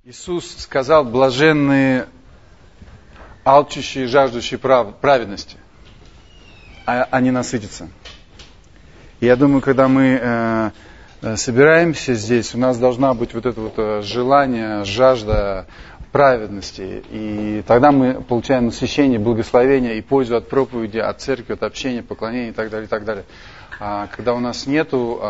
Иисус сказал: блаженные, алчущие, жаждущие праведности, они насытятся. И я думаю, когда мы собираемся здесь, у нас должна быть вот это вот желание, жажда праведности. И тогда мы получаем насыщение, благословение и пользу от проповеди, от церкви, от общения, поклонения и так далее, и так далее. А когда у нас нету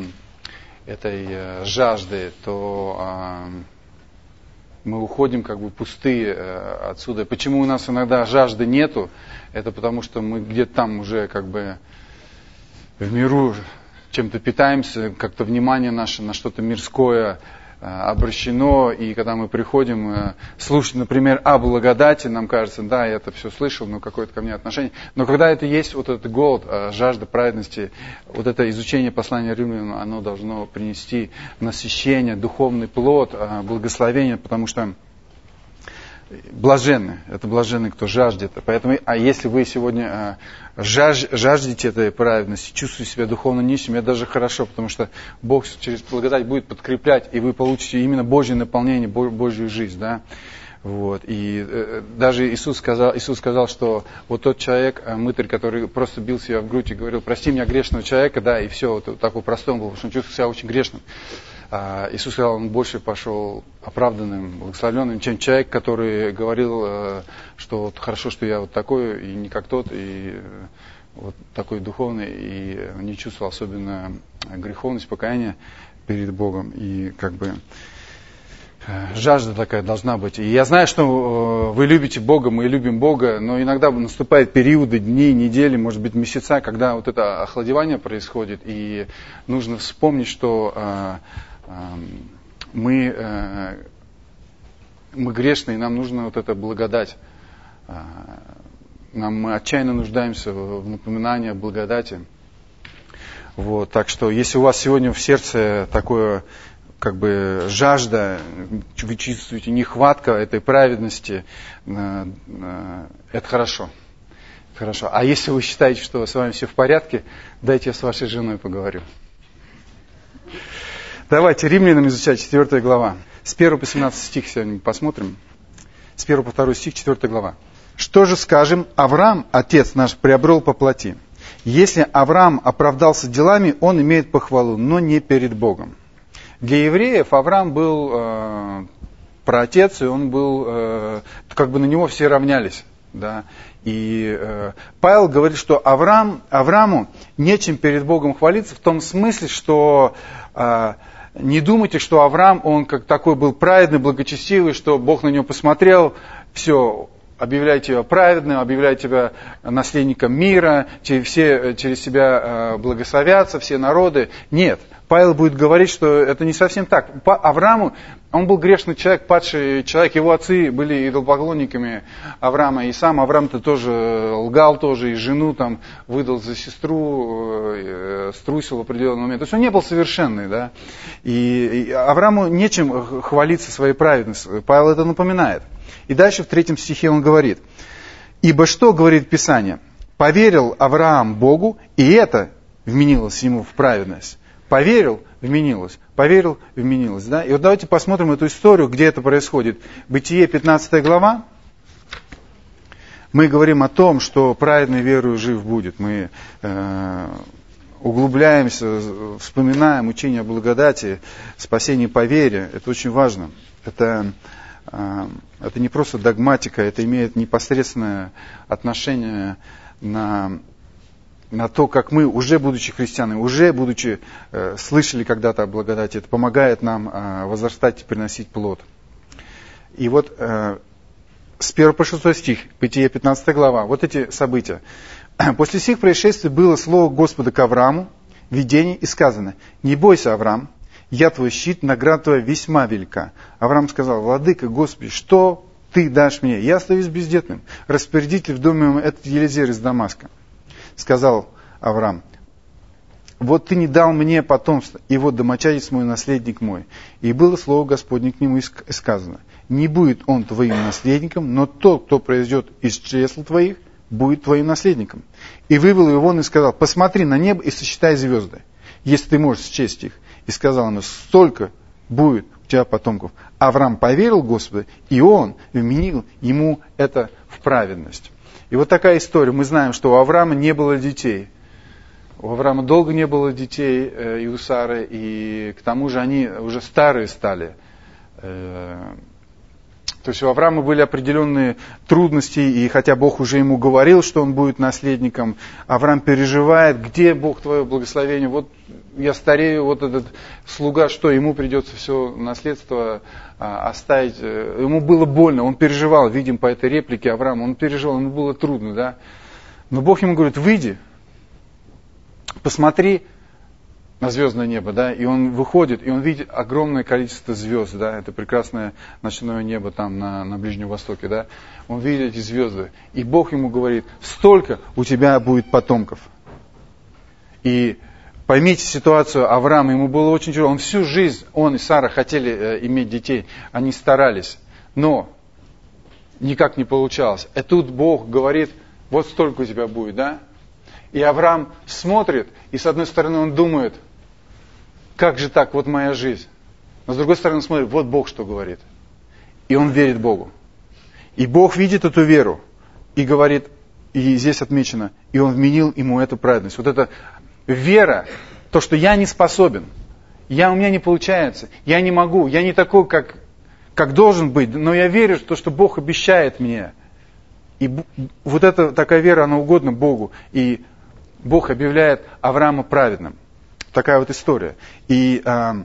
этой жажды, то мы уходим как бы пустые отсюда. Почему у нас иногда жажды нету? Это потому, что мы где-то там уже как бы в миру чем-то питаемся, как-то внимание наше на что-то мирское обращено, и когда мы приходим слушать, например, о благодати, нам кажется, да, я это все слышал, но какое-то ко мне отношение. Но когда это есть, вот этот голод, жажда праведности, вот это изучение послания Римлянам, оно должно принести насыщение, духовный плод, благословение, потому что блаженны, это блаженны, кто жаждет. Поэтому, а если вы сегодня жаждете этой праведности, чувствуете себя духовно нищим, это даже хорошо, потому что Бог через благодать будет подкреплять, и вы получите именно Божье наполнение, Божью жизнь. Да? Вот. И даже Иисус сказал, что вот тот человек, мытарь, который просто бил себя в грудь и говорил: прости меня, грешного человека, да, и все, вот такой простой он был, потому что он чувствовал себя очень грешным. Иисус сказал, он больше пошел оправданным, благословенным, чем человек, который говорил, что вот хорошо, что я вот такой, и не как тот, и вот такой духовный, и не чувствовал особенно греховность, покаяния перед Богом. И как бы жажда такая должна быть. И я знаю, что вы любите Бога, мы любим Бога, но иногда наступают периоды, дни, недели, может быть, месяца, когда вот это охладевание происходит, и нужно вспомнить, что мы грешные, нам нужна вот эта благодать. Мы отчаянно нуждаемся в напоминании о благодати. Вот, так что, если у вас сегодня в сердце такое, как бы, жажда, вы чувствуете нехватка этой праведности, это хорошо. Хорошо. А если вы считаете, что с вами все в порядке, дайте я с вашей женой поговорю. Давайте Римлянам изучать 4 глава. С 1 по 17 стих сегодня посмотрим. С 1 по 2 стих, 4 глава. «Что же скажем? Авраам, отец наш, приобрел по плоти. Если Авраам оправдался делами, он имеет похвалу, но не перед Богом». Для евреев Авраам был праотец, и он был, как бы на него все равнялись. Да? И Павел говорит, что Аврааму нечем перед Богом хвалиться, в том смысле, что не думайте, что Авраам, он как такой был праведный, благочестивый, что Бог на него посмотрел, все, объявляйте тебя праведным, объявляйте тебя наследником мира, все через себя благословятся, все народы. Нет, Павел будет говорить, что это не совсем так. По Аврааму, он был грешный человек, падший человек, его отцы были идолопоклонниками Авраама, и сам Авраам-то тоже лгал, тоже и жену там выдал за сестру, струсил в определенный момент. То есть он не был совершенный, да. И Аврааму нечем хвалиться своей праведностью. Павел это напоминает. И дальше в 3 стихе он говорит: «Ибо что говорит Писание? Поверил Авраам Богу, и это вменилось ему в праведность». Поверил, вменилось. Поверил, вменилось. Да? И вот давайте посмотрим эту историю, где это происходит. Бытие, 15 глава. Мы говорим о том, что праведный верою жив будет. Мы углубляемся, вспоминаем учение о благодати, спасении по вере. Это очень важно. Это не просто догматика, это имеет непосредственное отношение на то, как мы, уже будучи христианами, уже будучи слышали когда-то о благодати, это помогает нам возрастать и приносить плод. И вот с 1 по 6 стих, Бытие 15 глава, вот эти события. «После сих происшествий было слово Господа к Аврааму, видение, и сказано: не бойся, Авраам, я твой щит, награда твоя весьма велика. Авраам сказал: владыка, Господи, что ты дашь мне? Я остаюсь бездетным. Распорядитель в доме моем этот Елизер из Дамаска. Сказал Авраам: вот ты не дал мне потомство, и вот домочадец мой, наследник мой. И было слово Господне к нему и сказано: не будет он твоим наследником, но тот, кто произойдет из чресл твоих, будет твоим наследником. И вывел его вон и сказал: посмотри на небо и сосчитай звезды, если ты можешь счесть их. И сказал ему: столько будет тебя потомков. Авраам поверил Господу, и он вменил ему это в праведность. И вот такая история. Мы знаем, что у Авраама не было детей. У Авраама долго не было детей, и у Сары, и к тому же они уже старые стали. То есть у Авраама были определенные трудности, и хотя Бог уже ему говорил, что он будет наследником, Авраам переживает, где Бог твое благословение, вот я старею, вот этот слуга, что ему придется все наследство оставить. Ему было больно, он переживал, видим по этой реплике Авраама, он переживал, ему было трудно, да. Но Бог ему говорит, выйди, посмотри на звездное небо, да, и он выходит, и он видит огромное количество звезд, да, это прекрасное ночное небо там на Ближнем Востоке, да, он видит эти звезды, и Бог ему говорит, столько у тебя будет потомков. И поймите ситуацию Авраама, ему было очень тяжело, он всю жизнь, он и Сара хотели иметь детей, они старались, но никак не получалось. И тут Бог говорит, вот столько у тебя будет, да, и Авраам смотрит, и с одной стороны он думает, как же так, вот моя жизнь. Но с другой стороны он смотрит, вот Бог что говорит. И он верит Богу. И Бог видит эту веру и говорит, и здесь отмечено, и он вменил ему эту праведность. Вот эта вера, то, что я не способен, у меня не получается, я не могу, я не такой, как должен быть, но я верю в то, что Бог обещает мне. И вот эта такая вера, она угодна Богу. И Бог объявляет Авраама праведным. Такая вот история. И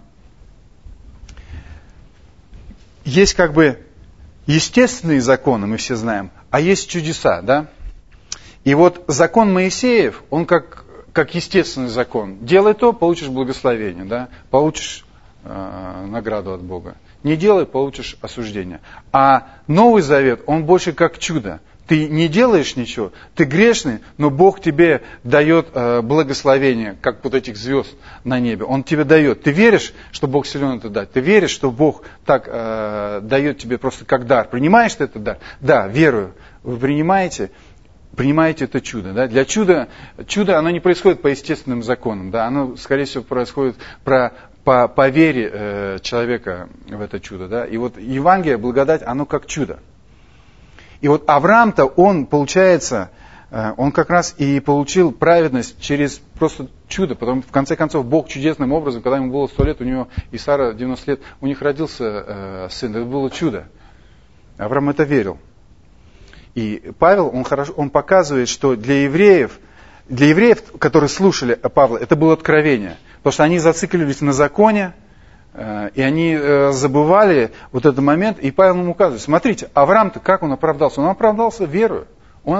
есть как бы естественные законы, мы все знаем, а есть чудеса, да? И вот закон Моисеев, он как естественный закон. Делай то, получишь благословение, да? Получишь награду от Бога. Не делай, получишь осуждение. А Новый Завет, он больше как чудо. Ты не делаешь ничего, ты грешный, но Бог тебе дает благословение, как вот этих звезд на небе. Он тебе дает. Ты веришь, что Бог силен это дать? Ты веришь, что Бог так дает тебе просто как дар? Принимаешь ты этот дар? Да, верую. Вы принимаете это чудо. Да? Для чуда оно не происходит по естественным законам. Да? Оно, скорее всего, происходит по вере человека в это чудо. Да? И вот Евангелие, благодать, оно как чудо. И вот Авраам-то, он, получается, он как раз и получил праведность через просто чудо. Потом, в конце концов, Бог чудесным образом, когда ему было 100 лет, у него и Сара 90 лет, у них родился сын. Это было чудо. Авраам это верил. И Павел, он показывает, что для евреев, которые слушали Павла, это было откровение. Потому что они зациклились на законе, и они забывали вот этот момент, и Павел ему указывает, смотрите, Авраам-то как он оправдался? Он оправдался верою.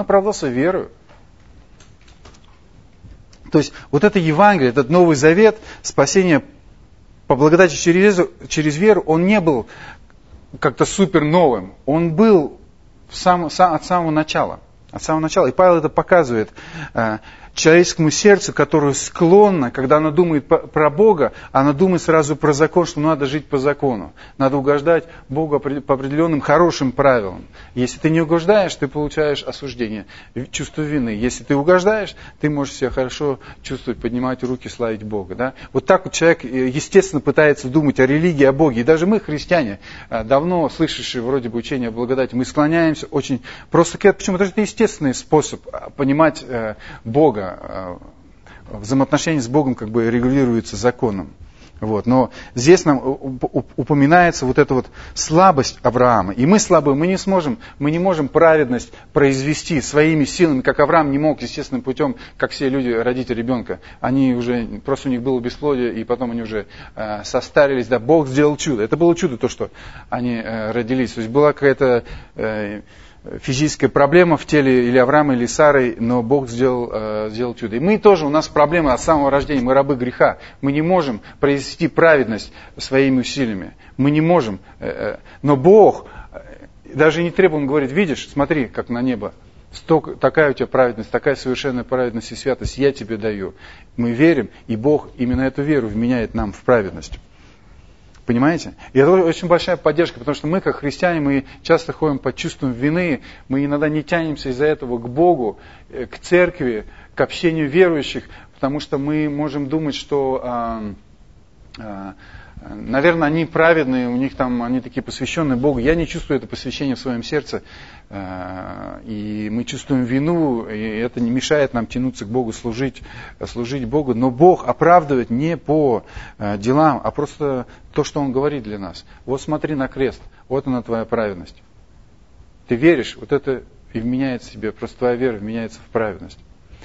То есть вот это Евангелие, этот Новый Завет, спасение по благодати через веру, он не был как-то супер новым. Он был от самого начала. И Павел это показывает человеческому сердцу, которое склонно, когда оно думает про Бога, оно думает сразу про закон, что надо жить по закону. Надо угождать Богу по определенным хорошим правилам. Если ты не угождаешь, ты получаешь осуждение, чувство вины. Если ты угождаешь, ты можешь себя хорошо чувствовать, поднимать руки, славить Бога. Да? Вот так вот человек, естественно, пытается думать о религии, о Боге. И даже мы, христиане, давно слышавшие вроде бы учения о благодати, мы склоняемся очень просто к этому. Почему? Потому что это естественный способ понимать Бога. Взаимоотношения с Богом как бы регулируются законом. Вот. Но здесь нам упоминается вот эта вот слабость Авраама. И мы слабые, мы не можем праведность произвести своими силами, как Авраам не мог естественным путем, как все люди, родить ребенка. Они уже, просто у них было бесплодие, и потом они уже состарились. Да, Бог сделал чудо. Это было чудо, то, что они родились. То есть была какая-то физическая проблема в теле или Авраама, или Сары, но Бог сделал чудо. И мы тоже, у нас проблема от самого рождения, мы рабы греха. Мы не можем произвести праведность своими усилиями. Мы не можем. Но Бог даже не требует, Он говорит, видишь, смотри, как на небо. Такая у тебя праведность, такая совершенная праведность и святость я тебе даю. Мы верим, и Бог именно эту веру вменяет нам в праведность. Понимаете? И это очень большая поддержка, потому что мы, как христиане, мы часто ходим под чувством вины, мы иногда не тянемся из-за этого к Богу, к церкви, к общению верующих, потому что мы можем думать, что Наверное, они праведные, у них там, они такие посвященные Богу. Я не чувствую это посвящение в своем сердце. И мы чувствуем вину, и это не мешает нам тянуться к Богу, служить Богу. Но Бог оправдывает не по делам, а просто то, что Он говорит для нас. Вот смотри на крест, вот она твоя праведность. Ты веришь, вот это и вменяется себе, просто твоя вера вменяется в праведность.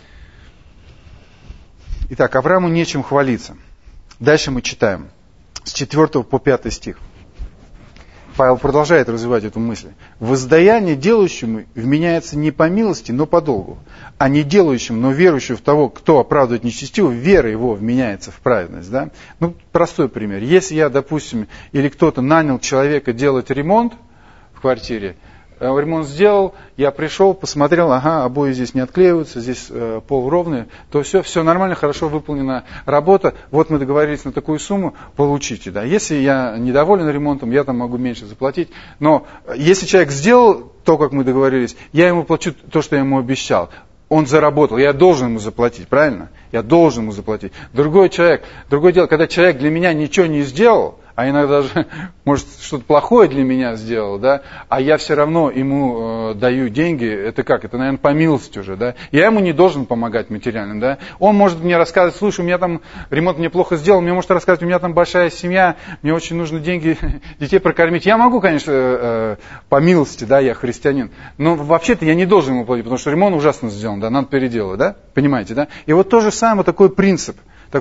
Итак, Аврааму нечем хвалиться. Дальше мы читаем с 4 по 5 стих. Павел продолжает развивать эту мысль. Воздаяние делающему вменяется не по милости, но по долгу. А не делающему, но верующему в того, кто оправдывает нечестиво, вера его вменяется в праведность. Да? Ну, простой пример. Если я, допустим, или кто-то нанял человека делать ремонт в квартире, ремонт сделал, я пришел, посмотрел, ага, обои здесь не отклеиваются, здесь пол ровный, то все нормально, хорошо выполнена работа, вот мы договорились на такую сумму, получите. Да. Если я недоволен ремонтом, я там могу меньше заплатить, но если человек сделал то, как мы договорились, я ему плачу то, что я ему обещал. Он заработал, я должен ему заплатить, правильно? Я должен ему заплатить. Другое дело, когда человек для меня ничего не сделал, а иногда даже, может, что-то плохое для меня сделал, да, а я все равно ему даю деньги, это как? Это, наверное, по милости уже, да. Я ему не должен помогать материально, да. Он может мне рассказывать, слушай, у меня там ремонт мне плохо сделал, мне может рассказывать, у меня там большая семья, мне очень нужно деньги детей прокормить. Я могу, конечно, по милости, да, я христианин, но вообще-то я не должен ему платить, потому что ремонт ужасно сделан, да, надо переделать, да, понимаете, да. И вот то же самое, такой принцип,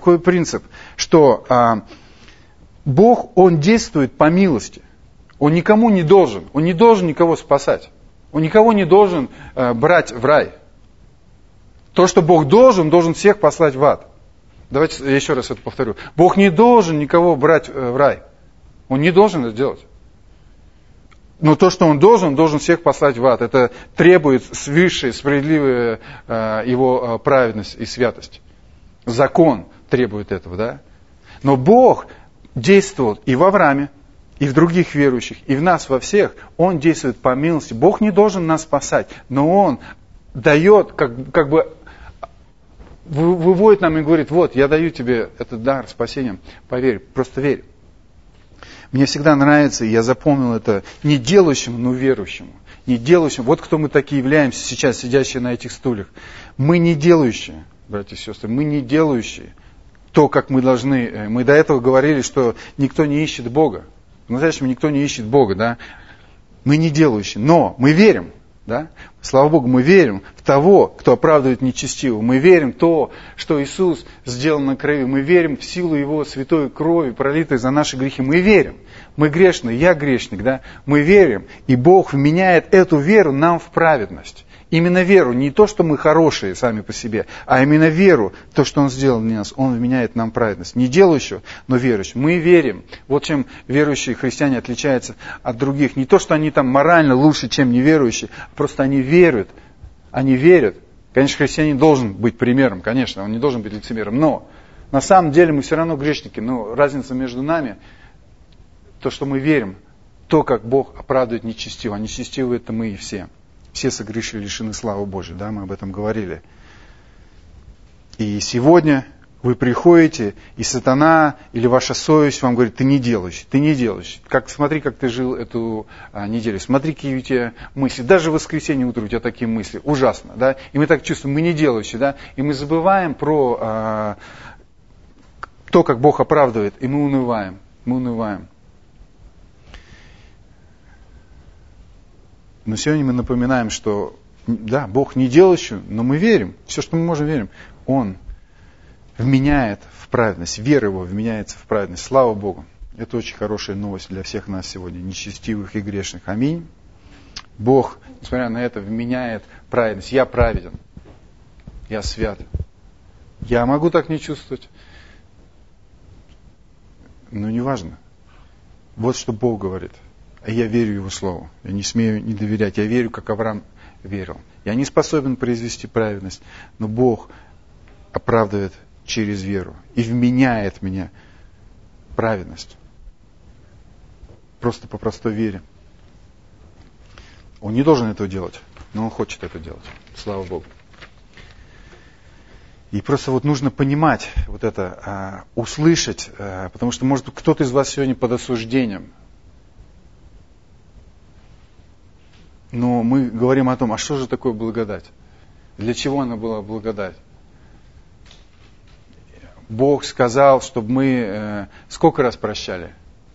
что... Бог, Он действует по милости. Он никому не должен. Он не должен никого спасать. Он никого не должен брать в рай. То, что Бог должен всех послать в ад. Давайте я еще раз это повторю. Бог не должен никого брать в рай. Он не должен это делать. Но то, что Он должен всех послать в ад. Это требует свыше справедливая Его праведность и святость. Закон требует этого, да? Но Бог действовал и в Аврааме, и в других верующих, и в нас, во всех. Он действует по милости. Бог не должен нас спасать, но Он дает, как бы выводит нам и говорит, вот, я даю тебе этот дар спасения, поверь, просто верь. Мне всегда нравится, и я запомнил это, не делающему, но верующему. Не делающему. Вот кто мы такие являемся сейчас, сидящие на этих стульях. Мы не делающие, братья и сестры, мы не делающие то, как мы должны. Мы до этого говорили, что никто не ищет Бога. По-настоящему никто не ищет Бога, да. Мы не делающие, но мы верим, да. Слава Богу, мы верим в того, кто оправдывает нечестиво. Мы верим в то, что Иисус сделал на крови. Мы верим в силу Его святой крови, пролитой за наши грехи. Мы верим. Мы грешны, я грешник, да. Мы верим, и Бог вменяет эту веру нам в праведность. Именно веру, не то, что мы хорошие сами по себе, а именно веру, то, что Он сделал для нас, Он вменяет нам праведность. Не делающего, но верующего. Мы верим. Вот чем верующие христиане отличаются от других. Не то, что они там морально лучше, чем неверующие, а просто они верят. Они верят. Конечно, христианин должен быть примером, конечно, он не должен быть лицемером. Но на самом деле мы все равно грешники. Но разница между нами, то, что мы верим, то, как Бог оправдывает нечестиво. А нечестивы это мы и все. Все согрешили, лишены славы Божьей, да, мы об этом говорили. И сегодня вы приходите, и сатана или ваша совесть вам говорит, ты не делаешь. Смотри, как ты жил эту неделю, смотри, какие у тебя мысли. Даже в воскресенье утром у тебя такие мысли, ужасно, да. И мы так чувствуем, мы не делающие, да. И мы забываем про то, как Бог оправдывает, и мы унываем. Но сегодня мы напоминаем, что да, Бог не делающий, но мы верим. Все, что мы можем, верим. Он вменяет в праведность. Вера Его вменяется в праведность. Слава Богу. Это очень хорошая новость для всех нас сегодня, нечестивых и грешных. Аминь. Бог, несмотря на это, вменяет праведность. Я праведен. Я свят. Я могу так не чувствовать. Но неважно. Вот что Бог говорит. А я верю Его Слову. Я не смею не доверять. Я верю, как Авраам верил. Я не способен произвести праведность, но Бог оправдывает через веру и вменяет в меня праведность. Просто по простой вере. Он не должен этого делать, но Он хочет это делать. Слава Богу. И просто вот нужно понимать вот это, услышать, потому что, может, кто-то из вас сегодня под осуждением. Но мы говорим о том, а что же такое благодать? Для чего она была благодать? Бог сказал, чтобы мы сколько раз прощали?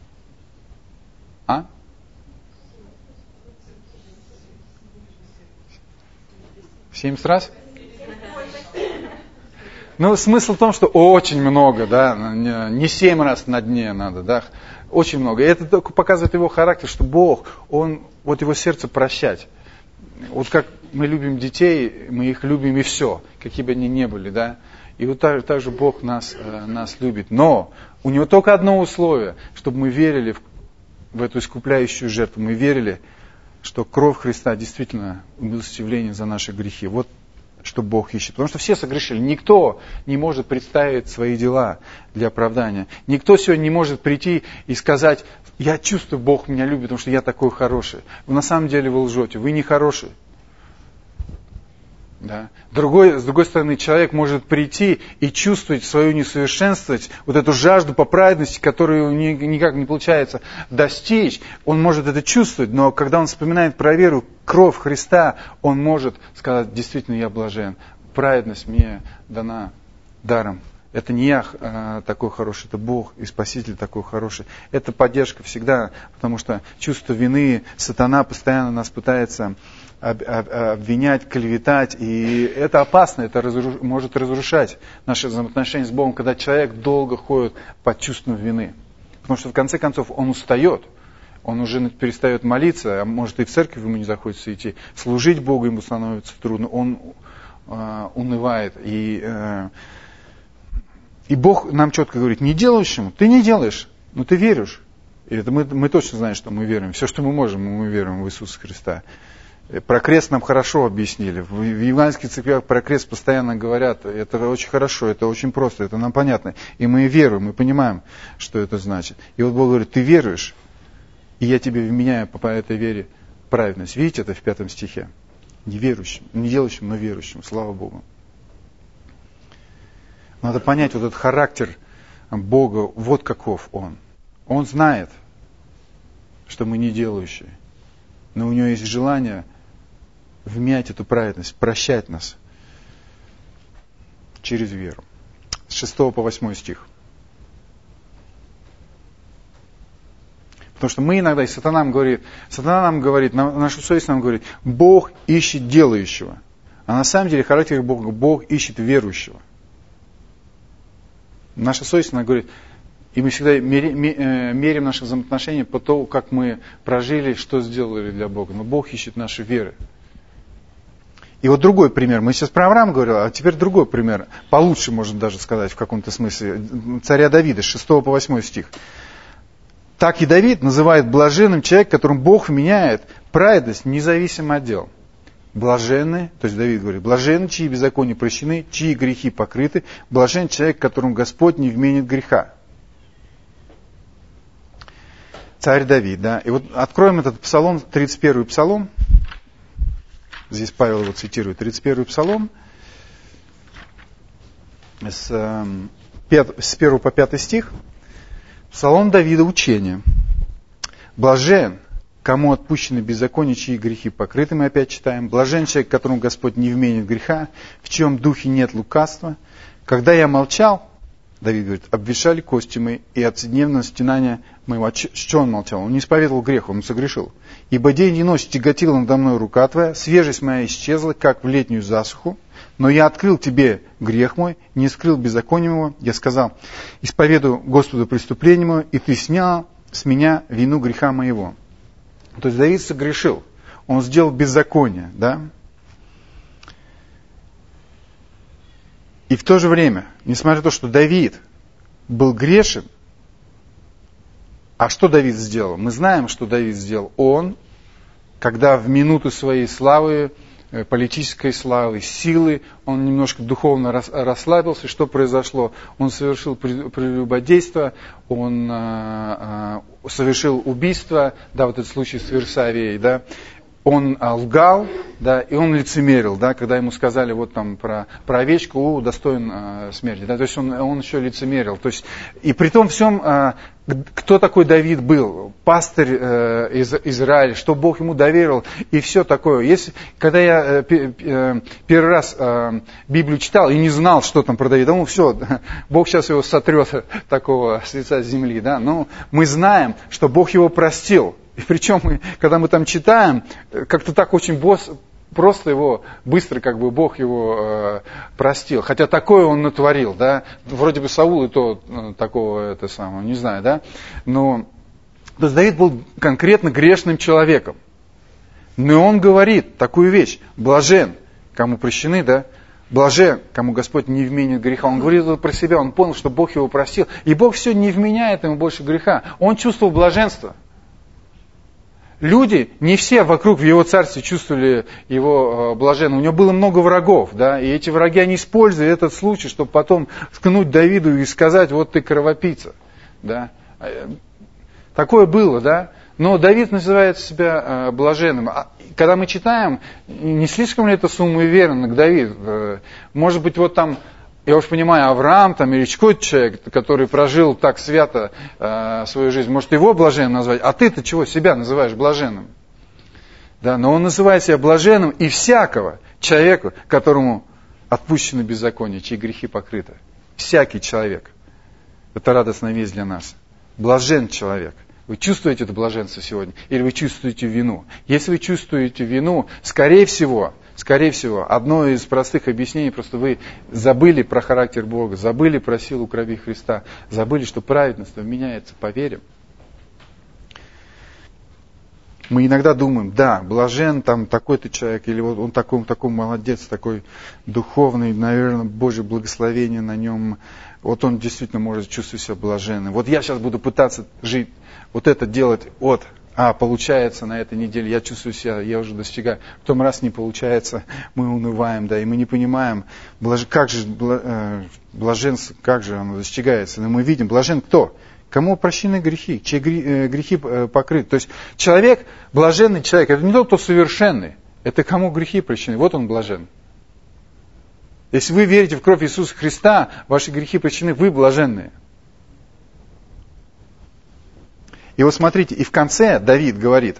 70 раз? Ну, смысл в том, что очень много, да, не 7 раз на дне надо, да, очень много. И это только показывает его характер, что Бог, Он, вот его сердце прощать. Вот как мы любим детей, мы их любим и все, какие бы они ни были, да. И вот так же Бог нас любит. Но у Него только одно условие, чтобы мы верили в эту искупляющую жертву, мы верили, что кровь Христа действительно умилостивление за наши грехи. Вот что Бог ищет. Потому что все согрешили. Никто не может представить свои дела для оправдания. Никто сегодня не может прийти и сказать, я чувствую, Бог меня любит, потому что я такой хороший. На самом деле вы лжете, вы не хороший. Да. С другой стороны, человек может прийти и чувствовать свою несовершенствовать, вот эту жажду по праведности, которую никак не получается достичь. Он может это чувствовать, но когда он вспоминает про веру, кровь Христа, он может сказать, действительно, я блажен. Праведность мне дана даром. Это не я такой хороший, это Бог и Спаситель такой хороший. Это поддержка всегда, потому что чувство вины, сатана постоянно нас пытается обвинять, клеветать, и это опасно, это может разрушать наши взаимоотношения с Богом, когда человек долго ходит под чувством вины. Потому что в конце концов он устает, он уже перестает молиться, а может и в церковь ему не захочется идти, служить Богу ему становится трудно, он унывает. И Бог нам четко говорит, не делающему, ты не делаешь, но ты веришь. И это мы точно знаем, что мы верим. Все, что мы можем, мы верим в Иисуса Христа. Про крест нам хорошо объяснили. В евангельских церквях про крест постоянно говорят. Это очень хорошо, это очень просто, это нам понятно. И мы веруем, мы понимаем, что это значит. И вот Бог говорит, ты веруешь, и я тебе вменяю по этой вере праведность. Видите, это в 5 стихе. Не верующим, не делающим, но верующим. Слава Богу. Надо понять вот этот характер Бога, вот каков Он. Он знает, что мы не делающие. Но у Него есть желание вмять эту праведность, прощать нас через веру. С 6 по 8 стих. Потому что мы иногда, и сатана нам говорит, наша совесть нам говорит, Бог ищет делающего. А на самом деле характер Бога, Бог ищет верующего. Наша совесть, она говорит, и мы всегда меряем наши взаимоотношения по тому, как мы прожили, что сделали для Бога. Но Бог ищет наши веры. И вот другой пример. Мы сейчас про Авраама говорили, а теперь другой пример. Получше, можно даже сказать, в каком-то смысле. Царя Давида, с 6 по 8 стих. Так и Давид называет блаженным человек, которым Бог вменяет праведность независимо от дел. Блаженны, то есть Давид говорит, блаженны, чьи беззакония прощены, чьи грехи покрыты, блажен человек, которому Господь не вменит греха. Царь Давид, да. И вот откроем этот псалом, 31-й псалом. Здесь Павел его цитирует. 31-й псалом. С 1 по 5 стих. Псалом Давида, учение. Блажен, кому отпущены беззакония, чьи грехи покрыты, мы опять читаем. Блажен человек, которому Господь не вменит греха, в чьем духе нет лукавства. Когда я молчал, Давид говорит, обветшали кости мои, и от вседневного стенания моего. Что он молчал? Он не исповедовал грех, он согрешил. Ибо день и ночь тяготила надо мной рука твоя, свежесть моя исчезла, как в летнюю засуху. Но я открыл тебе грех мой, не скрыл беззакония моего. Я сказал, исповедую Господу преступление мое, и ты снял с меня вину греха моего. То есть Давид согрешил, он сделал беззаконие, да? И в то же время, несмотря на то, что Давид был грешен, а что Давид сделал? Мы знаем, что Давид сделал. Он, когда в минуту своей славы, политической славы, силы, он немножко духовно расслабился. Что произошло? Он совершил прелюбодейство, он совершил убийство, да, вот этот случай с Версавией, да. он лгал, да, и он лицемерил, да, когда ему сказали вот там про овечку, достоин смерти, да, то есть он еще лицемерил, то есть, и при том всем, кто такой Давид был, пастырь из Израиля, что Бог ему доверил, и все такое. Когда я первый раз Библию читал и не знал, что там про Давида, все, Бог сейчас его сотрет такого с лица земли, да, но мы знаем, что Бог его простил. И причем, когда мы там читаем, как-то так очень просто его, быстро как бы Бог его простил. Хотя такое он натворил, да. Вроде бы Саул и то такого, не знаю, да. Но то есть Давид был конкретно грешным человеком. Но он говорит такую вещь: блажен, кому прощены, да. Блажен, кому Господь не вменит греха. Он говорит это про себя, он понял, что Бог его простил. И Бог все не вменяет ему больше греха. Он чувствовал блаженство. Люди, не все вокруг в его царстве чувствовали его блаженным. У него было много врагов, да, и эти враги, они использовали этот случай, чтобы потом ткнуть Давиду и сказать: вот ты кровопийца, да. Такое было, да. Но Давид называет себя блаженным. Когда мы читаем, не слишком ли это суеверно к Давиду? Может быть, вот там, я уж понимаю, Авраам там, или какой-то человек, который прожил так свято свою жизнь, может его блаженным назвать, а ты-то чего себя называешь блаженным? Да, но он называет себя блаженным и всякого человека, которому отпущено беззаконие, чьи грехи покрыты. Всякий человек. Это радостная весть для нас. Блажен человек. Вы чувствуете это блаженство сегодня? Или вы чувствуете вину? Если вы чувствуете вину, скорее всего, одно из простых объяснений, просто вы забыли про характер Бога, забыли про силу крови Христа, забыли, что праведность меняется по вере. Мы иногда думаем: да, блажен там такой-то человек, или вот он такой молодец, такой духовный, наверное, Божье благословение на нем, вот он действительно может чувствовать себя блаженным. Вот я сейчас буду пытаться жить, вот это делать получается на этой неделе, я чувствую себя, я уже достигаю. В том раз не получается, мы унываем, да, и мы не понимаем, как же блаженство, как же оно достигается. Но мы видим, блажен кто? Кому прощены грехи, чьи грехи покрыты. То есть человек, блаженный человек, это не тот, кто совершенный, это кому грехи прощены, вот он блажен. Если вы верите в кровь Иисуса Христа, ваши грехи прощены, вы блаженные. И вот смотрите, и в конце Давид говорит,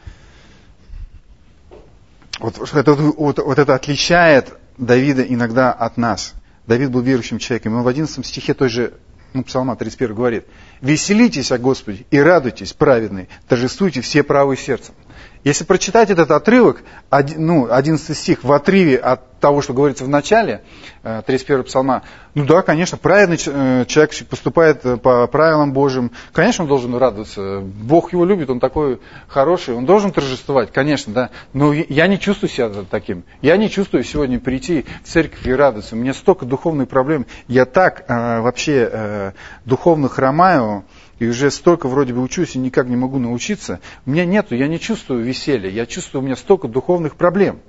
вот это отличает Давида иногда от нас. Давид был верующим человеком. И он в 11 стихе той же Псалма 31 говорит: «Веселитесь о Господе и радуйтесь, праведные, торжествуйте все правые сердцем». Если прочитать этот отрывок, 11 стих в отрыве от того, что говорится в начале 31 псалма, да, конечно, праведный человек поступает по правилам Божьим, конечно, он должен радоваться, Бог его любит, он такой хороший, он должен торжествовать, конечно, да, но я не чувствую себя таким, я не чувствую сегодня прийти в церковь и радоваться, у меня столько духовных проблем, я так вообще духовно хромаю, и уже столько вроде бы учусь и никак не могу научиться, у меня нету, я не чувствую веселья, я чувствую, у меня столько духовных проблем.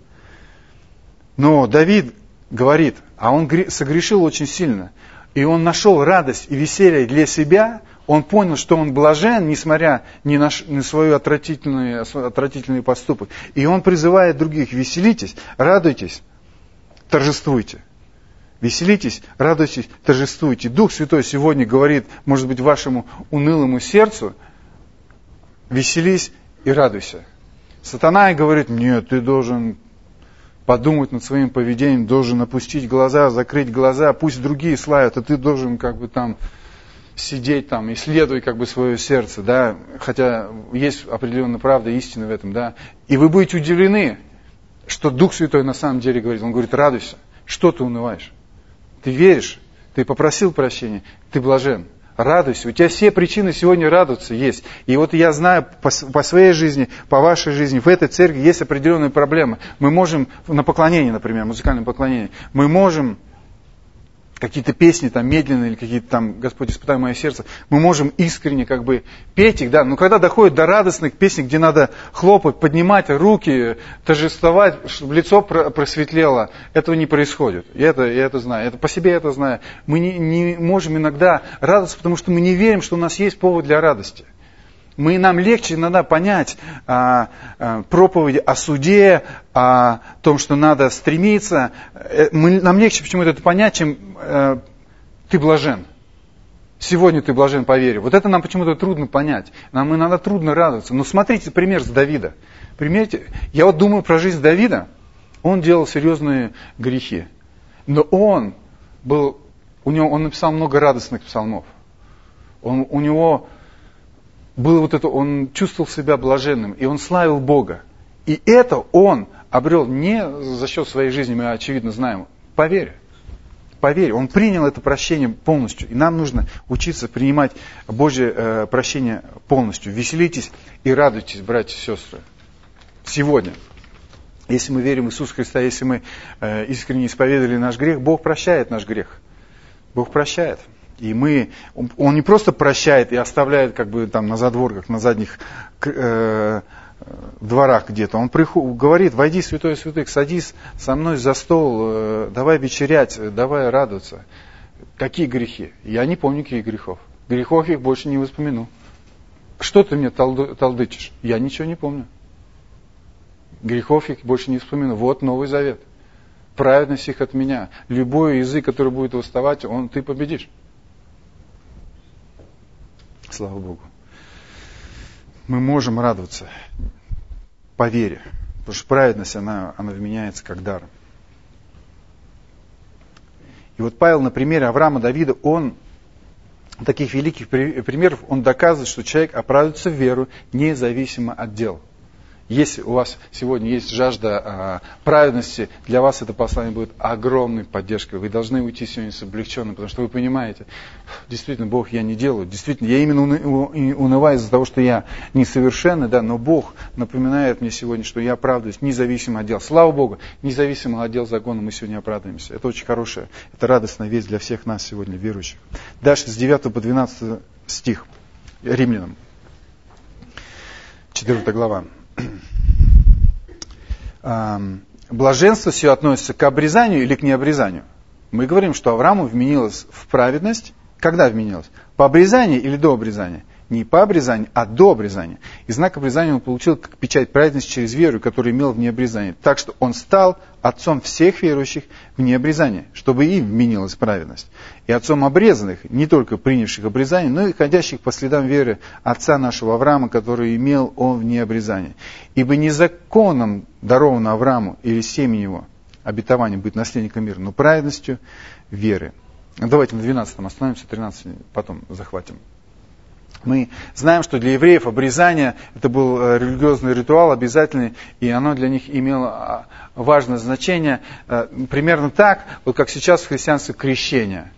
Но Давид говорит, а он согрешил очень сильно, и он нашел радость и веселье для себя, он понял, что он блажен, несмотря ни на свой отвратительный поступок. И он призывает других: веселитесь, радуйтесь, торжествуйте. Веселитесь, радуйтесь, торжествуйте. Дух Святой сегодня говорит, может быть, вашему унылому сердцу: веселись и радуйся. Сатана говорит: нет, ты должен подумать над своим поведением, должен опустить глаза, закрыть глаза, пусть другие славят, а ты должен сидеть там, исследуй свое сердце, да, хотя есть определенная правда, истина в этом, да. И вы будете удивлены, что Дух Святой на самом деле говорит, он говорит: радуйся, что ты унываешь? Ты веришь, ты попросил прощения, ты блажен. Радуйся. У тебя все причины сегодня радоваться есть. И вот я знаю по своей жизни, по вашей жизни, в этой церкви есть определенные проблемы. Мы можем на поклонении, например, музыкальном поклонении, мы можем какие-то песни там медленные или какие-то там «Господь, испытай мое сердце», мы можем искренне петь их, да, но когда доходит до радостных песен, где надо хлопать, поднимать руки, торжествовать, чтобы лицо просветлело, этого не происходит. Я это знаю, по себе это знаю. Мы не можем иногда радоваться, потому что мы не верим, что у нас есть повод для радости. Нам легче иногда понять проповеди о суде, о том, что надо стремиться. Нам легче почему-то это понять, чем ты блажен. Сегодня ты блажен по вере. Вот это нам почему-то трудно понять. Нам иногда трудно радоваться. Но смотрите пример с Давида. Я вот думаю про жизнь Давида. Он делал серьезные грехи. Но он написал много радостных псалмов. У него было вот это, он чувствовал себя блаженным, и он славил Бога. И это он обрел не за счет своей жизни, мы очевидно знаем, по вере. По вере. Он принял это прощение полностью. И нам нужно учиться принимать Божье прощение полностью. Веселитесь и радуйтесь, братья и сестры. Сегодня. Если мы верим в Иисуса Христа, если мы искренне исповедовали наш грех, Бог прощает наш грех. Бог прощает. И Он не просто прощает и оставляет как бы там на задворках, на задних дворах где-то. Он говорит: войди, святой святых, садись со мной за стол, давай вечерять, давай радоваться. Какие грехи? Я не помню каких грехов. Грехов их больше не воспомяну. Что ты мне толдычишь? Я ничего не помню. Грехов их больше не вспомину. Вот Новый Завет. Праведность их от меня. Любой язык, который будет восставать, ты победишь. Слава Богу. Мы можем радоваться по вере. Потому что праведность, она вменяется как дар. И вот Павел на примере Авраама, Давида, таких великих примеров, он доказывает, что человек оправдывается в веру независимо от дел. Если у вас сегодня есть жажда праведности, для вас это послание будет огромной поддержкой. Вы должны уйти сегодня с облегченным, потому что вы понимаете, действительно, Бог, я не делаю. Действительно, я именно унываю из-за того, что я несовершенный, да, но Бог напоминает мне сегодня, что я оправдываюсь независимо от дел. Слава Богу, независимо от дел закона мы сегодня оправдываемся. Это очень хорошая, это радостная весть для всех нас сегодня, верующих. Дальше с 9 по 12 стих Римлянам, 4 глава. Блаженство все относится к обрезанию или к необрезанию? Мы говорим, что Аврааму вменилось в праведность. Когда вменилось? По обрезанию или до обрезания? Не по обрезанию, а до обрезания. И знак обрезания он получил как печать праведности через веру, которую имел в необрезании. Так что он стал отцом всех верующих в необрезании, чтобы им вменилась праведность. И отцом обрезанных, не только принявших обрезание, но и ходящих по следам веры отца нашего Авраама, который имел он в необрезании. Ибо не законом даровано Аврааму или семени его обетование быть наследником мира, но праведностью веры. Давайте на 12 остановимся, 13 потом захватим. Мы знаем, что для евреев обрезание это был религиозный ритуал обязательный, и оно для них имело важное значение. Примерно так, вот как сейчас в христианстве крещение.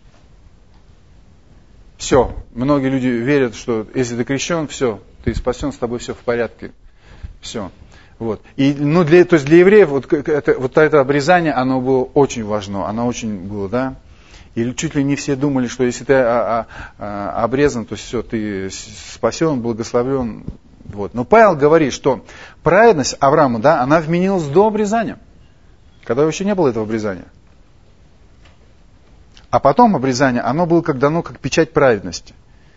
Все. Многие люди верят, что если ты крещен, все, ты спасен, с тобой все в порядке. Все. Вот. И, то есть для евреев вот это обрезание, оно было очень важно, оно очень было, да. И чуть ли не все думали, что если ты обрезан, то все, ты спасен, благословлен. Вот. Но Павел говорит, что праведность Авраама, да, она вменилась до обрезания, когда еще не было этого обрезания. А потом обрезание, оно было дано как печать праведности.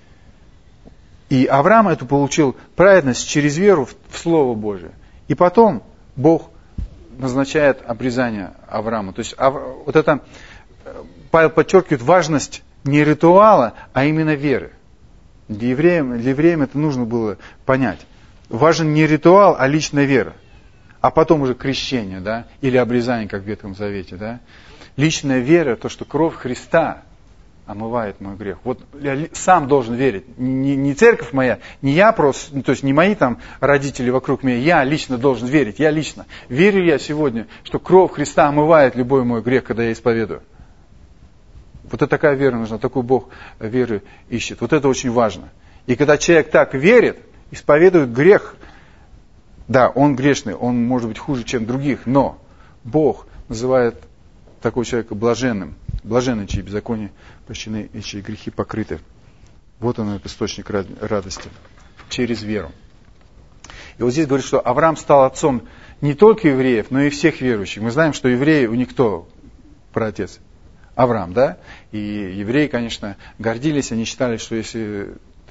И Авраам эту получил праведность через веру в Слово Божие. И потом Бог назначает обрезание Авраама. То есть вот это... Павел подчеркивает важность не ритуала, а именно веры. Для евреям это нужно было понять. Важен не ритуал, а личная вера. А потом уже крещение, да, или обрезание, как в Ветхом Завете, да. Личная вера, то, что кровь Христа омывает мой грех. Вот я сам должен верить. Не церковь моя, не я просто, то есть не мои там родители вокруг меня, я лично должен верить, я лично. Верю я сегодня, что кровь Христа омывает любой мой грех, когда я исповедую. Вот это такая вера нужна, такой Бог веры ищет. Вот это очень важно. И когда человек так верит, исповедует грех, да, он грешный, он может быть хуже, чем других, но Бог называет такого человека блаженным. Блаженный, чьи беззакония прощены и чьи грехи покрыты. Вот он, этот источник радости. Через веру. И вот здесь говорит, что Авраам стал отцом не только евреев, но и всех верующих. Мы знаем, что евреи, у них кто праотец? Авраам, да? И евреи, конечно, гордились, они считали, что если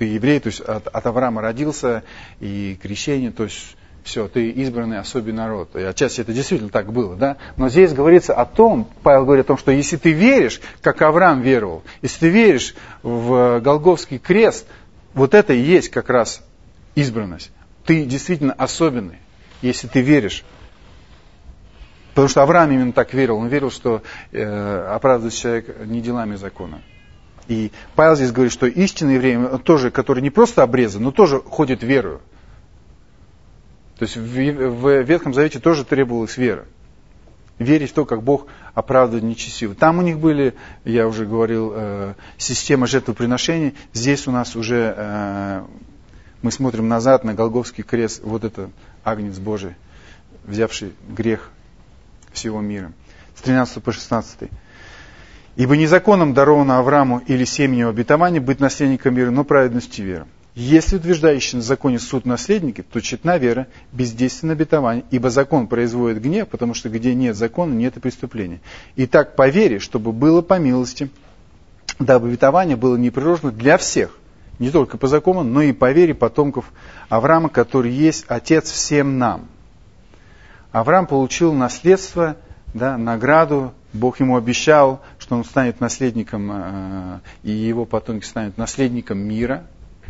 ты еврей, то есть от Авраама родился, и крещение, то есть все, ты избранный особый народ. И отчасти это действительно так было, да? Но здесь говорится о том, Павел говорит о том, что если ты веришь, как Авраам веровал, если ты веришь в Голгофский крест, вот это и есть как раз избранность. Ты действительно особенный, если ты веришь. Потому что Авраам именно так верил. Он верил, что оправдывается человек не делами закона. И Павел здесь говорит, что истинный еврей, тоже, который не просто обрезан, но тоже ходит верою. То есть в Ветхом Завете тоже требовалась вера. Верить в то, как Бог оправдывает нечестивых. Там у них были, я уже говорил, система жертвоприношений. Здесь у нас уже мы смотрим назад на Голгофский крест. Вот это Агнец Божий, взявший грех всего мира. С 13 по 16. «Ибо не законом даровано Аврааму или семени обетования быть наследником мира, но праведностью веры. Если утверждающий на законе суд наследники, то тщетна вера, бездейственно обетование, ибо закон производит гнев, потому что где нет закона, нет и преступления. Итак, по вере, чтобы было по милости, дабы обетование было непреложно для всех, не только по закону, но и по вере потомков Авраама, который есть Отец всем нам». Авраам получил наследство, да, награду, Бог ему обещал, что он станет наследником, и его потомки станут наследником мира.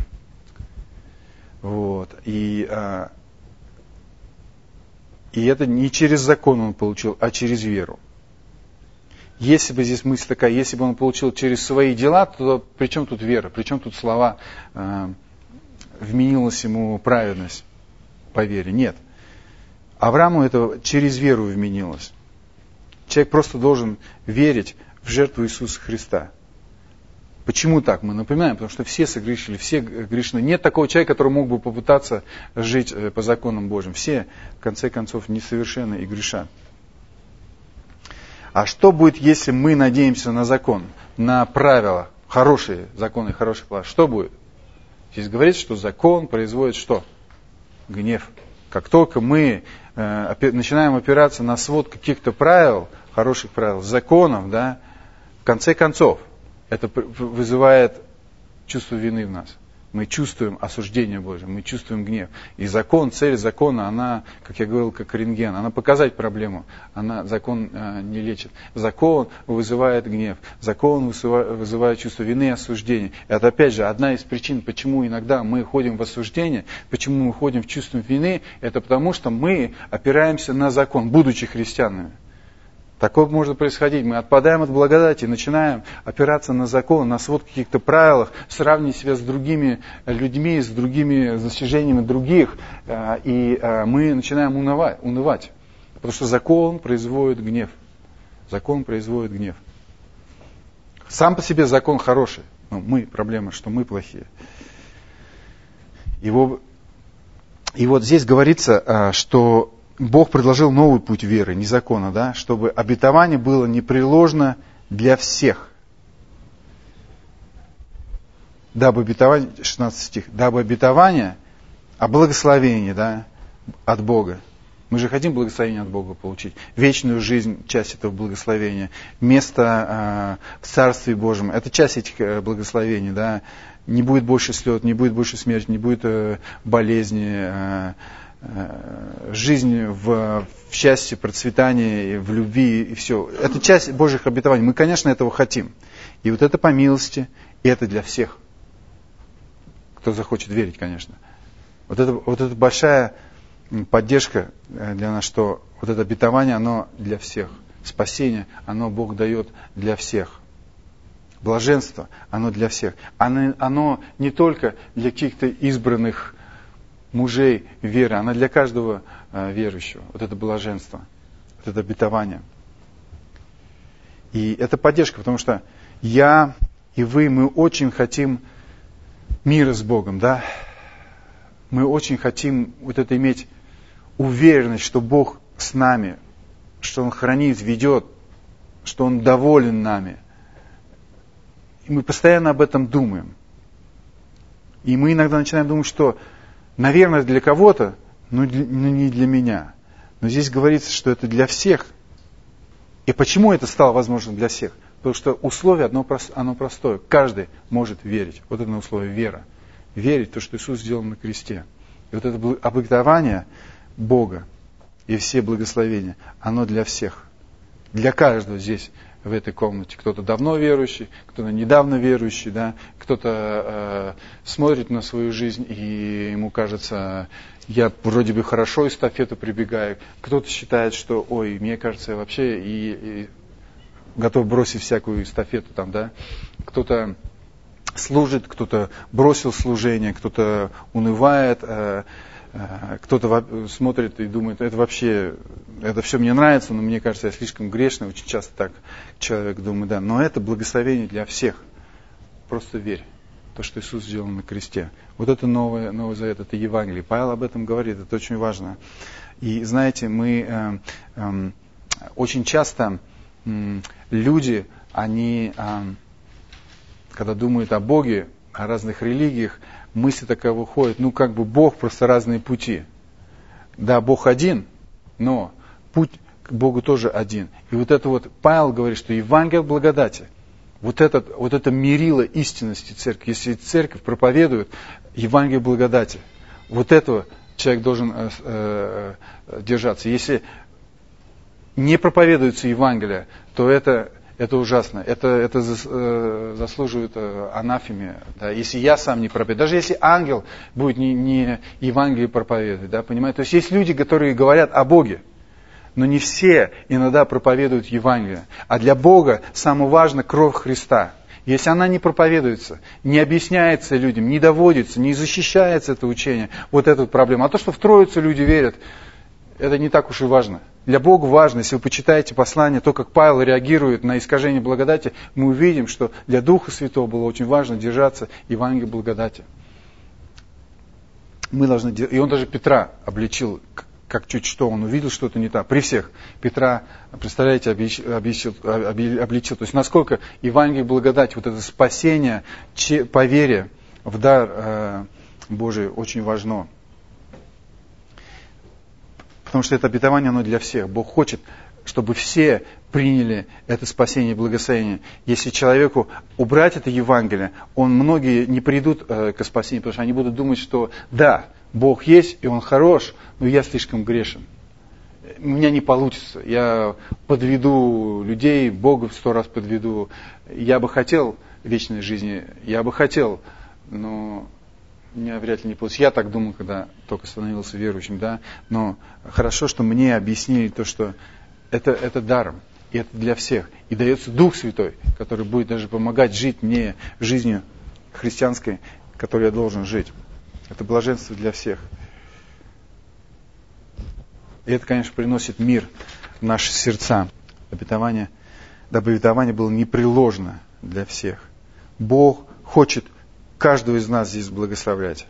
Вот. И это не через закон он получил, а через веру. Если бы здесь мысль такая, если бы он получил через свои дела, то при чем тут вера, при чем тут слова, вменилась ему праведность по вере? Нет. Аврааму это через веру вменилось. Человек просто должен верить в жертву Иисуса Христа. Почему так? Мы напоминаем, потому что все согрешили, все грешны. Нет такого человека, который мог бы попытаться жить по законам Божьим. Все, в конце концов, несовершенны и грешат. А что будет, если мы надеемся на закон, на правила, хорошие законы, хорошие правила? Что будет? Здесь говорится, что закон производит что? Гнев. Как только мы начинаем опираться на свод каких-то правил, хороших правил, законов, да, в конце концов, это вызывает чувство вины в нас. Мы чувствуем осуждение Божие, мы чувствуем гнев. И закон, цель закона, она, как я говорил, как рентген, она показать проблему, закон не лечит. Закон вызывает гнев, закон вызывает чувство вины и осуждения. Это опять же одна из причин, почему иногда мы ходим в осуждение, почему мы ходим в чувство вины, это потому что мы опираемся на закон, будучи христианами. Такое может происходить. Мы отпадаем от благодати, начинаем опираться на закон, на свод каких-то правил, сравнивать себя с другими людьми, с другими достижениями других, и мы начинаем унывать. Потому что закон производит гнев. Закон производит гнев. Сам по себе закон хороший, но проблема, что мы плохие. И вот здесь говорится, что Бог предложил новый путь веры, не закона, да, чтобы обетование было непреложно для всех. Дабы обетование, 16 стих, дабы обетование о благословении, да, от Бога. Мы же хотим благословение от Бога получить. Вечную жизнь, часть этого благословения. Место в Царстве Божьем. Это часть этих благословений, да. Не будет больше слез, не будет больше смерти, не будет болезни, жизнь в счастье, процветании, в любви и все. Это часть Божьих обетований. Мы, конечно, этого хотим. И вот это по милости, и это для всех. Кто захочет верить, конечно. Вот это большая поддержка для нас, что вот это обетование, оно для всех. Спасение, оно Бог дает для всех. Блаженство, оно для всех. Оно не только для каких-то избранных мужей веры, она для каждого верующего. Вот это блаженство, вот это обетование. И это поддержка, потому что я и вы, мы очень хотим мира с Богом, да? Мы очень хотим вот это иметь уверенность, что Бог с нами, что Он хранит, ведет, что Он доволен нами. И мы постоянно об этом думаем. И мы иногда начинаем думать, что наверное, для кого-то, но не для меня. Но здесь говорится, что это для всех. И почему это стало возможным для всех? Потому что условие оно простое. Каждый может верить. Вот это условие вера. Верить в то, что Иисус сделал на кресте. И вот это обетование Бога и все благословения, оно для всех. Для каждого здесь, в этой комнате. Кто-то давно верующий, кто-то недавно верующий, да? Кто-то смотрит на свою жизнь, и ему кажется, я вроде бы хорошо эстафету прибегаю. Кто-то считает, что, ой, мне кажется, я вообще и готов бросить всякую эстафету там, да? Кто-то служит, кто-то бросил служение, кто-то унывает, кто-то смотрит и думает, это все мне нравится, но мне кажется, я слишком грешный, очень часто так человек думает, да. Но это благословение для всех. Просто верь в то, что Иисус сделал на кресте. Вот это Новый Завет, это Евангелие. Павел об этом говорит, это очень важно. И знаете, мы очень часто люди, они, когда думают о Боге, о разных религиях, мысль такая выходит, как бы Бог, просто разные пути. Да, Бог один, но путь к Богу тоже один. И вот это вот Павел говорит, что Евангелие благодати, вот это мерило истинности церкви. Если церковь проповедует Евангелие благодати, вот этого человек должен держаться. Если не проповедуется Евангелие, то это ужасно. Это заслуживает анафеме. Да? Если я сам не проповедую, даже если ангел будет не Евангелие проповедовать, да, понимаете? То есть есть люди, которые говорят о Боге, но не все иногда проповедуют Евангелие. А для Бога самое важное кровь Христа. Если она не проповедуется, не объясняется людям, не доводится, не защищается это учение, вот эту проблему. А то, что в Троицу люди верят, это не так уж и важно. Для Бога важно, если вы почитаете послание, то, как Павел реагирует на искажение благодати, мы увидим, что для Духа Святого было очень важно держаться Евангелия благодати. И он даже Петра обличил, как чуть что, он увидел что-то не так. При всех Петра, представляете, обличил. То есть насколько Евангелие благодати, вот это спасение по вере в дар Божий очень важно. Потому что это обетование, оно для всех. Бог хочет, чтобы все приняли это спасение и благословение. Если человеку убрать это Евангелие, многие не придут к спасению, потому что они будут думать, что да, Бог есть, и Он хорош, но я слишком грешен. У меня не получится. Я подведу людей, Бога 100 раз подведу. Я бы хотел вечной жизни, но у меня вряд ли не получится. Я так думал, когда только становился верующим, да. Но хорошо, что мне объяснили то, что это даром, и это для всех. И дается Дух Святой, который будет даже помогать жить мне жизнью христианской, которой я должен жить. Это блаженство для всех. И это, конечно, приносит мир в наши сердца. Дабы обетование было непреложно для всех. Бог хочет каждого из нас здесь благословлять.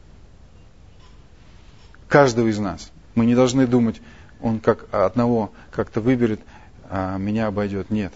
Каждого из нас. Мы не должны думать, он как одного как-то выберет, а меня обойдет. Нет.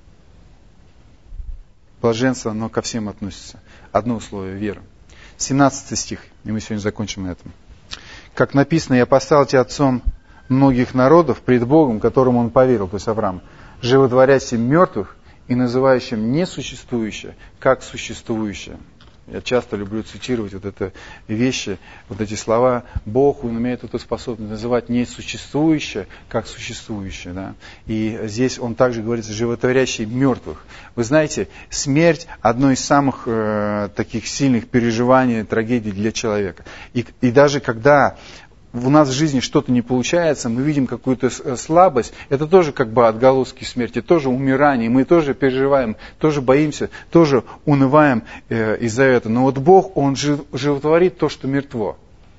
Блаженство, оно ко всем относится. Одно условие – вера. 17 стих, и мы сегодня закончим на этом. Как написано, я поставил тебя отцом многих народов пред Богом, которому он поверил, то есть Авраам, животворящим мертвых и называющим несуществующее, как существующее. Я часто люблю цитировать вот это вещи, вот эти слова. Бог, Он имеет эту способность называть несуществующее, как существующее. Да? И здесь Он также говорит, животворящий мертвых. Вы знаете, смерть – одно из самых таких сильных переживаний, трагедий для человека. И даже когда у нас в жизни что-то не получается, мы видим какую-то слабость, это тоже как бы отголоски смерти, тоже умирание, мы тоже переживаем, тоже боимся, тоже унываем из-за этого. Но вот Бог, Он животворит то, что мертво.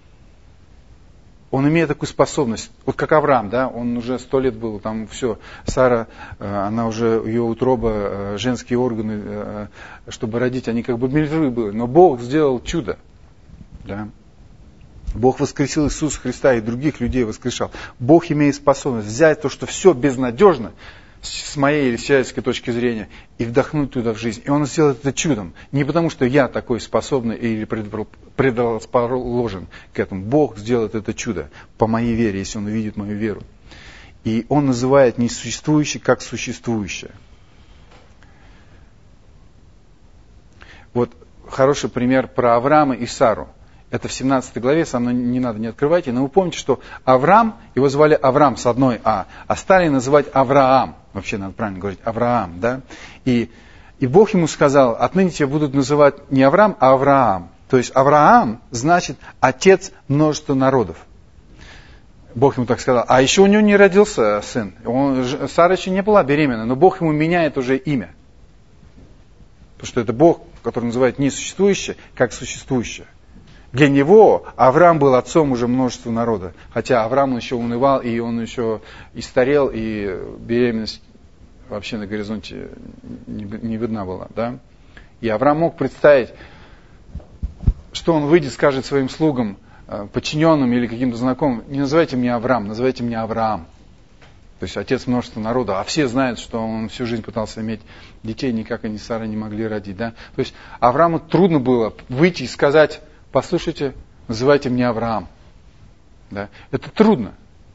Он имеет такую способность, вот как Авраам, да, он уже 100 лет был, там все, Сара, она уже, ее утроба, женские органы, чтобы родить, они как бы мертвы были, но Бог сделал чудо, да. Бог воскресил Иисуса Христа и других людей воскрешал. Бог имеет способность взять то, что все безнадежно, с моей или с человеческой точки зрения, и вдохнуть туда в жизнь. И Он сделает это чудом. Не потому, что я такой способный или предрасположен к этому. Бог сделает это чудо по моей вере, если Он увидит мою веру. И Он называет несуществующее как существующее. Вот хороший пример про Авраама и Сару. Это в 17 главе, со мной не надо, не открывайте. Но вы помните, что Авраам, его звали Авраам с одной А стали называть Авраам. Вообще надо правильно говорить, Авраам, да? И Бог ему сказал, отныне тебя будут называть не Авраам, а Авраам. То есть Авраам значит отец множества народов. Бог ему так сказал. А еще у него не родился сын. Сара еще не была беременна, но Бог ему меняет уже имя. Потому что это Бог, который называет несуществующее, как существующее. Для него Авраам был отцом уже множества народа. Хотя Авраам еще унывал, и он еще и старел, и беременность вообще на горизонте не видна была. Да? И Авраам мог представить, что он выйдет, скажет своим слугам, подчиненным или каким-то знакомым: не называйте меня Авраам, называйте меня Авраам. То есть отец множества народа. А все знают, что он всю жизнь пытался иметь детей, никак они с Сарой не могли родить. Да? То есть Аврааму трудно было выйти и сказать: послушайте, называйте меня Авраам. Да? Это трудно.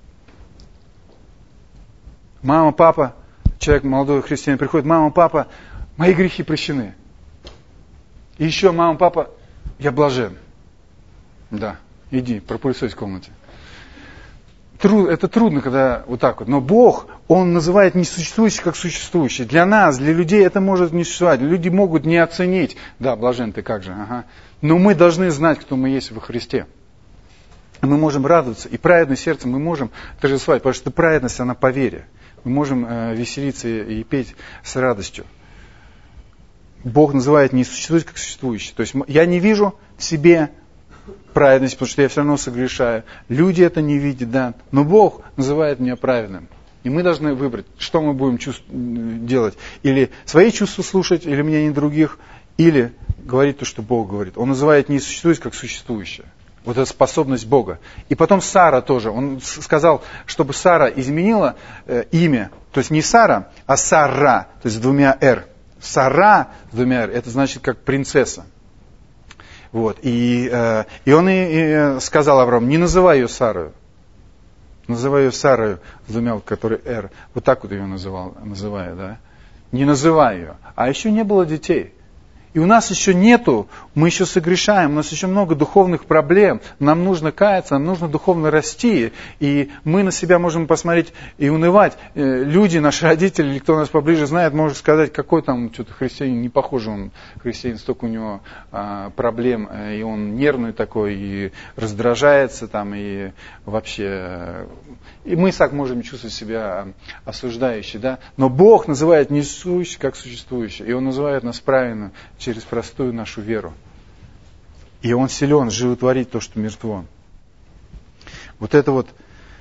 Мама, папа, человек, молодой христианин, приходит: мама, папа, мои грехи прощены. И еще: мама, папа, я блажен. Да, иди, пропылесось в комнате. Это трудно, когда вот так вот. Но Бог, Он называет несуществующее как существующее. Для нас, для людей это может не существовать. Люди могут не оценить. Да, блажен ты, как же. Ага. Но мы должны знать, кто мы есть во Христе. Мы можем радоваться. И праведным сердцем мы можем торжествовать. Потому что праведность, она по вере. Мы можем веселиться и петь с радостью. Бог называет несуществующее как существующее. То есть я не вижу в себе праведность, потому что я все равно согрешаю. Люди это не видят, да. Но Бог называет меня праведным. И мы должны выбрать, что мы будем делать. Или свои чувства слушать, или мнение других, или говорить то, что Бог говорит. Он называет несуществующее как существующее. Вот эта способность Бога. И потом Сара тоже. Он сказал, чтобы Сара изменила имя. То есть не Сара, а Сара. То есть с двумя «р». Сара с двумя «р». Это значит как принцесса. Вот. И он и сказал Аврааму: не называй ее Сарою. Называй ее Сарою с двумя, который «р». Вот так вот ее называя, да. Не называй ее. А еще не было детей. И у нас еще нету, мы еще согрешаем, у нас еще много духовных проблем. Нам нужно каяться, нам нужно духовно расти. И мы на себя можем посмотреть и унывать. Люди, наши родители, или кто нас поближе знает, может сказать: какой там что-то христианин, не похожий он христианин, столько у него проблем, и он нервный такой, и раздражается там, и вообще... И мы так можем чувствовать себя осуждающие, да? Но Бог называет несущее как существующее, и Он называет нас правильно через простую нашу веру. И Он силен животворить то, что мертво. Вот это вот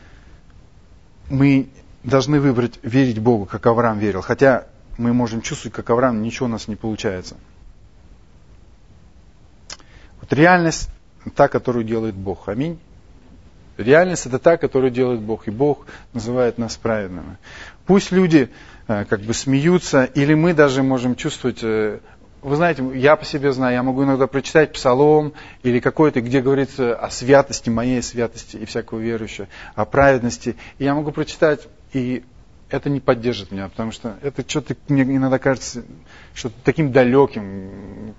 мы должны выбрать верить Богу, как Авраам верил. Хотя мы можем чувствовать, как Авраам, ничего у нас не получается. Вот реальность та, которую делает Бог. Аминь. Реальность это та, которую делает Бог. И Бог называет нас праведными. Пусть люди как бы смеются, или мы даже можем чувствовать... Вы знаете, я по себе знаю, я могу иногда прочитать псалом или какой-то, где говорится о святости, моей святости и всякого верующего, о праведности. И я могу прочитать, и это не поддержит меня, потому что это что-то мне иногда кажется что-то таким далеким.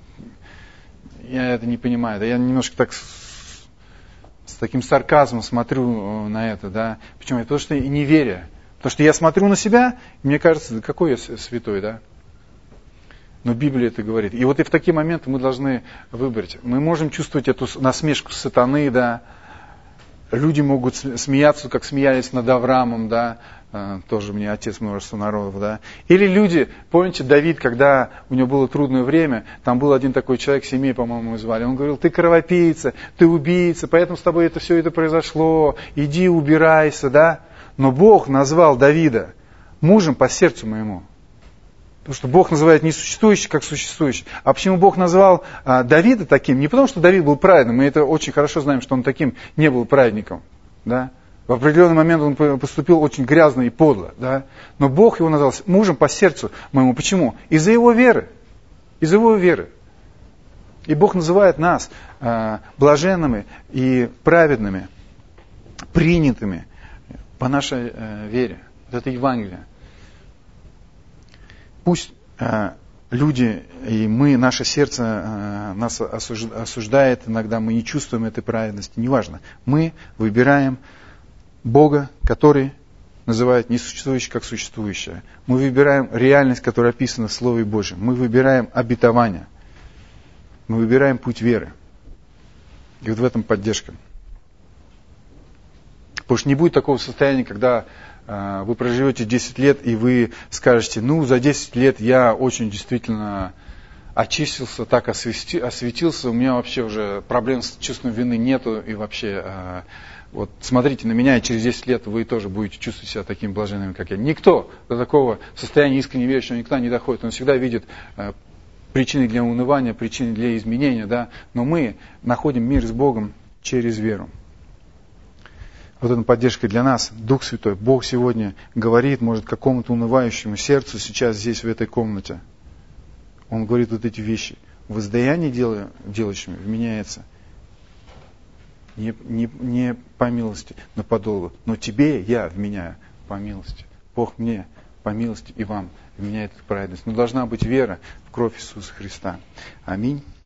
Я это не понимаю. Да, я немножко так с таким сарказмом смотрю на это. Да. Почему? Потому что и неверие. Потому что я смотрю на себя, и мне кажется, да какой я святой, да? Но Библия это говорит. И вот и в такие моменты мы должны выбрать. Мы можем чувствовать эту насмешку сатаны, да. Люди могут смеяться, как смеялись над Авраамом, да. Тоже мне отец множества народов, да. Или люди, помните, Давид, когда у него было трудное время, там был один такой человек, Семей, по-моему, его звали. Он говорил: ты кровопийца, ты убийца, поэтому с тобой все это произошло, иди убирайся, да. Но Бог назвал Давида мужем по сердцу моему. Потому что Бог называет несуществующее как существующее. А почему Бог назвал Давида таким? Не потому, что Давид был праведным, мы это очень хорошо знаем, что он таким не был праведником. Да? В определенный момент он поступил очень грязно и подло. Да? Но Бог его назвал мужем по сердцу моему. Почему? Из-за его веры. Из-за его веры. И Бог называет нас блаженными и праведными, принятыми по нашей вере. Вот это Евангелие. Пусть люди, и мы, наше сердце нас осуждает, иногда мы не чувствуем этой праведности, неважно. Мы выбираем Бога, который называют несуществующее как существующее. Мы выбираем реальность, которая описана в Слове Божьем. Мы выбираем обетование. Мы выбираем путь веры. И вот в этом поддержка. Потому что не будет такого состояния, когда вы проживете 10 лет, и вы скажете, за 10 лет я очень действительно очистился, так осветился, у меня вообще уже проблем с чувством вины нету, и вообще, вот смотрите на меня, и через 10 лет вы тоже будете чувствовать себя такими блаженными, как я. Никто до такого состояния искренне верующего никогда не доходит, он всегда видит причины для унывания, причины для изменения, да, но мы находим мир с Богом через веру. Вот эта поддержка для нас, Дух Святой. Бог сегодня говорит, может, какому-то унывающему сердцу сейчас здесь, в этой комнате. Он говорит вот эти вещи. Воздаяние делающему вменяется не по милости, но по долгу. Но тебе я вменяю по милости. Бог мне по милости и вам вменяет праведность. Но должна быть вера в кровь Иисуса Христа. Аминь.